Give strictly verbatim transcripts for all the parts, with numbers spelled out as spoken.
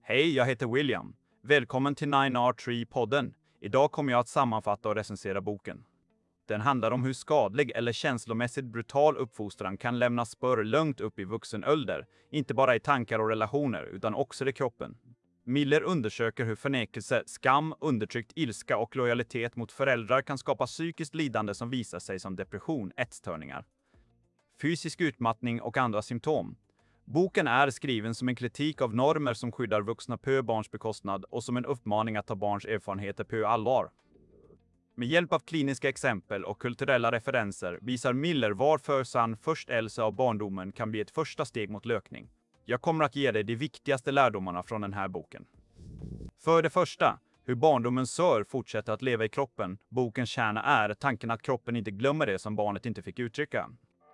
Hej, jag heter William. Välkommen till nine R tre-podden. Idag kommer jag att sammanfatta och recensera boken. Den handlar om hur skadlig eller känslomässigt brutal uppfostran kan lämna spår långt upp i vuxen ålder, inte bara i tankar och relationer utan också i kroppen. Miller undersöker hur förnekelse, skam, undertryckt ilska och lojalitet mot föräldrar kan skapa psykiskt lidande som visar sig som depression, ätstörningar, fysisk utmattning och andra symptom. Boken är skriven som en kritik av normer som skyddar vuxna på barns bekostnad och som en uppmaning att ta barns erfarenheter på allvar. Med hjälp av kliniska exempel och kulturella referenser visar Miller varför sann förstelse av barndomen kan bli ett första steg mot lösning. Jag kommer att ge dig de viktigaste lärdomarna från den här boken. För det första, hur barndomens sår fortsätter att leva i kroppen. Bokens kärna är tanken att kroppen inte glömmer det som barnet inte fick uttrycka.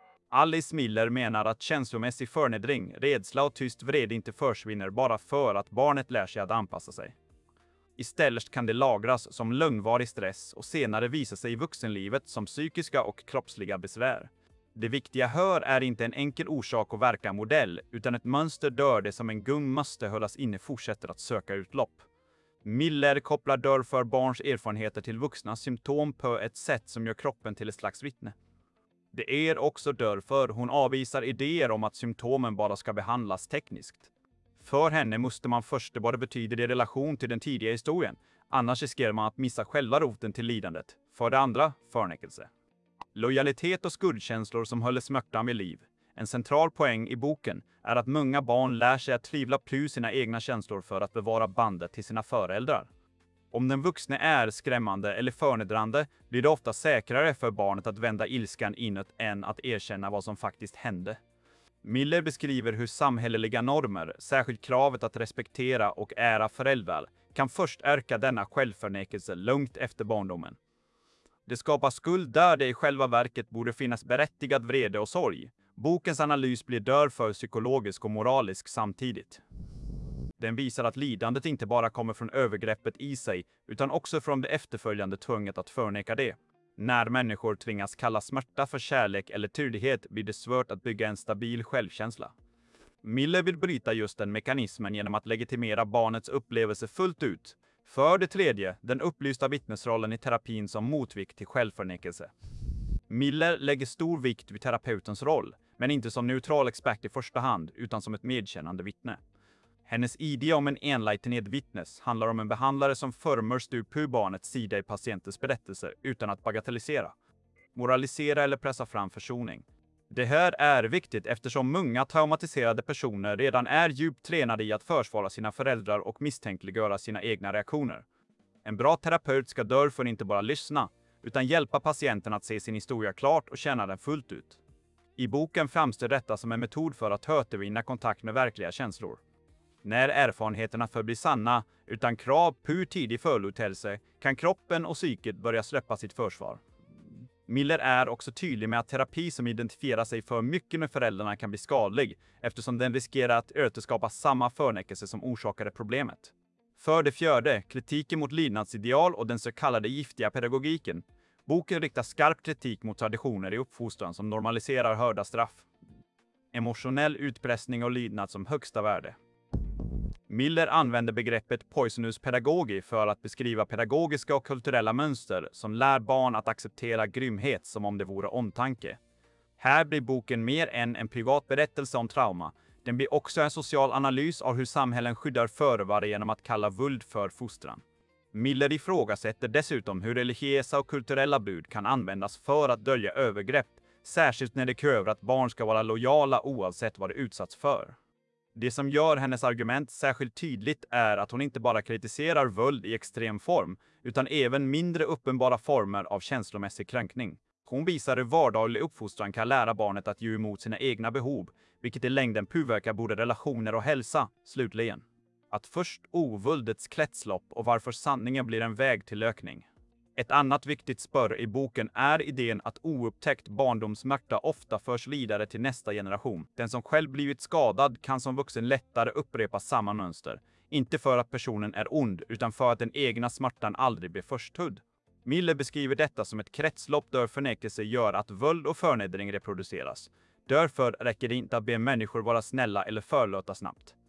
Alice Miller menar att känslomässig förnedring, rädsla och tyst vrede inte försvinner bara för att barnet lär sig att anpassa sig. Istället kan det lagras som långvarig stress och senare visa sig i vuxenlivet som psykiska och kroppsliga besvär. Det viktiga hör är inte en enkel orsak och verkan modell, utan ett mönster där det som en gung måste hållas inne fortsätter att söka utlopp. Miller kopplar därför barns erfarenheter till vuxnas symptom på ett sätt som gör kroppen till ett slags vittne. Det är också därför hon avvisar idéer om att symptomen bara ska behandlas tekniskt. För henne måste man först vad det betyder i relation till den tidiga historien, annars riskerar man att missa själva roten till lidandet. För det andra, förnekelse. Lojalitet och skuldkänslor som håller smärtan vid liv. En central poäng i boken är att många barn lär sig att tvivla på sina egna känslor för att bevara bandet till sina föräldrar. Om den vuxne är skrämmande eller förnedrande blir det ofta säkrare för barnet att vända ilskan inåt än att erkänna vad som faktiskt hände. Miller beskriver hur samhälleliga normer, särskilt kravet att respektera och ära föräldrar, kan först öka denna självförnekelse långt efter barndomen. Det skapar skuld där det i själva verket borde finnas berättigad vrede och sorg. Bokens analys blir därför psykologisk och moralisk samtidigt. Den visar att lidandet inte bara kommer från övergreppet i sig, utan också från det efterföljande tvånget att förneka det. När människor tvingas kalla smärta för kärlek eller tydlighet blir det svårt att bygga en stabil självkänsla. Miller vill bryta just den mekanismen genom att legitimera barnets upplevelse fullt ut. För det tredje, den upplysta vittnesrollen i terapin som motvikt till självförnekelse. Miller lägger stor vikt vid terapeutens roll, men inte som neutral expert i första hand, utan som ett medkännande vittne. Hennes idé om en enlightened vittnes handlar om en behandlare som förmår styr på barnets sida i patientens berättelse utan att bagatellisera, moralisera eller pressa fram försoning. Det här är viktigt eftersom många traumatiserade personer redan är djupt tränade i att försvara sina föräldrar och misstänkliggöra sina egna reaktioner. En bra terapeut ska därför inte bara lyssna, utan hjälpa patienten att se sin historia klart och känna den fullt ut. I boken framstår detta som en metod för att återvinna kontakt med verkliga känslor. När erfarenheterna förblir sanna, utan krav på tidig förlåtelse, kan kroppen och psyket börja släppa sitt försvar. Miller är också tydlig med att terapi som identifierar sig för mycket med föräldrarna kan bli skadlig, eftersom den riskerar att återskapa samma förnekelse som orsakade problemet. För det fjärde, kritiken mot lydnadsideal och den så kallade giftiga pedagogiken. Boken riktar skarp kritik mot traditioner i uppfostran som normaliserar hörda straff, emotionell utpressning och lydnad som högsta värde. Miller använder begreppet poisonous pedagogy för att beskriva pedagogiska och kulturella mönster som lär barn att acceptera grymhet som om det vore omtanke. Här blir boken mer än en privat berättelse om trauma. Den blir också en social analys av hur samhällen skyddar förövare genom att kalla våld för fostran. Miller ifrågasätter dessutom hur religiösa och kulturella bud kan användas för att dölja övergrepp, särskilt när det kräver att barn ska vara lojala oavsett vad de utsatts för. Det som gör hennes argument särskilt tydligt är att hon inte bara kritiserar våld i extrem form, utan även mindre uppenbara former av känslomässig kränkning. Hon visar hur vardaglig uppfostran kan lära barnet att ge emot sina egna behov, vilket i längden påverkar både relationer och hälsa. Slutligen, att först ovåldets kretslopp och varför sanningen blir en väg till lösning. Ett annat viktigt spår i boken är idén att oupptäckt barndomssmärta ofta förs vidare till nästa generation. Den som själv blivit skadad kan som vuxen lättare upprepa samma mönster. Inte för att personen är ond, utan för att den egna smärtan aldrig blir förstådd. Miller beskriver detta som ett kretslopp där förnekelse gör att våld och förnedring reproduceras. Därför räcker det inte att be människor vara snälla eller förlåta snabbt.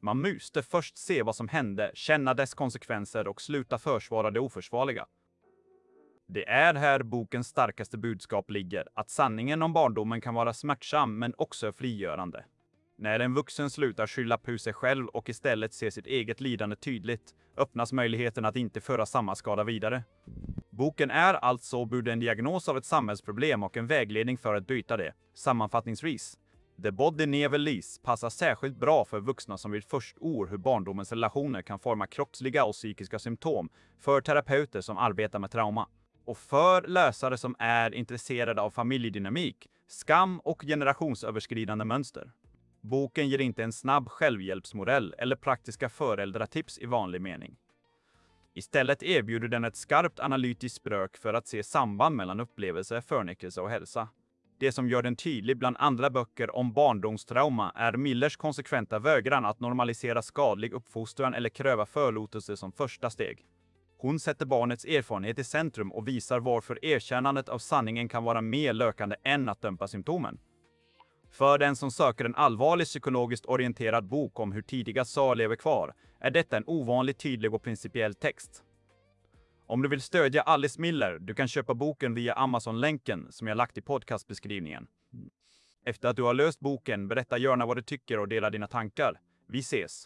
Man måste först se vad som hände, känna dess konsekvenser och sluta försvara det oförsvarliga. Det är här bokens starkaste budskap ligger, att sanningen om barndomen kan vara smärtsam men också frigörande. När en vuxen slutar skylla på sig själv och istället ser sitt eget lidande tydligt, öppnas möjligheten att inte föra samma skada vidare. Boken är alltså både en diagnos av ett samhällsproblem och en vägledning för att byta det. Sammanfattningsvis, The Body Never Leaves passar särskilt bra för vuxna som vid först år hur barndomens relationer kan forma kroppsliga och psykiska symptom, för terapeuter som arbetar med trauma, och för läsare som är intresserade av familjedynamik, skam och generationsöverskridande mönster. Boken ger inte en snabb självhjälpsmodell eller praktiska föräldratips i vanlig mening. Istället erbjuder den ett skarpt analytiskt språk för att se samband mellan upplevelse, förnekelse och hälsa. Det som gör den tydlig bland andra böcker om barndomstrauma är Millers konsekventa vägran att normalisera skadlig uppfostran eller kräva förlåtelse som första steg. Hon sätter barnets erfarenhet i centrum och visar varför erkännandet av sanningen kan vara mer lökande än att dämpa symptomen. För den som söker en allvarlig psykologiskt orienterad bok om hur tidiga sår lever kvar, är detta en ovanligt tydlig och principiell text. Om du vill stödja Alice Miller, du kan köpa boken via Amazon-länken som jag lagt i podcastbeskrivningen. Efter att du har löst boken, berätta gärna vad du tycker och dela dina tankar. Vi ses!